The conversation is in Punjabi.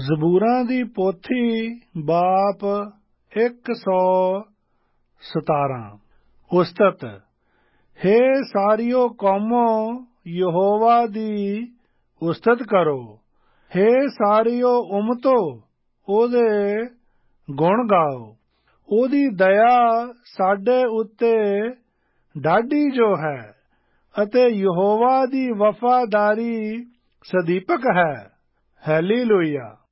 ਜ਼ਬੂਰਾਂ ਦੀ ਪੋਥੀ ਬਾਪ 117। ਉਸਤਤ। ਹੇ ਸਾਰਿਓ ਕੌਮੋ ਯਹੋਵਾ ਦੀ ਉਸਤਤ ਕਰੋ। ਹੇ ਸਾਰਿਓ ਉਮਤੋ ਉਹਦੇ ਗੁਣ ਗਾਓ। ਉਹਦੀ ਦਇਆ ਸਾਡੇ ਉੱਤੇ ਡਾਢੀ ਜੋ ਹੈ ਅਤੇ ਯਹੋਵਾ ਦੀ ਵਫ਼ਾਦਾਰੀ ਸਦੀਪਕ ਹੈ। ਹੈਲੀਲੂਇਆ।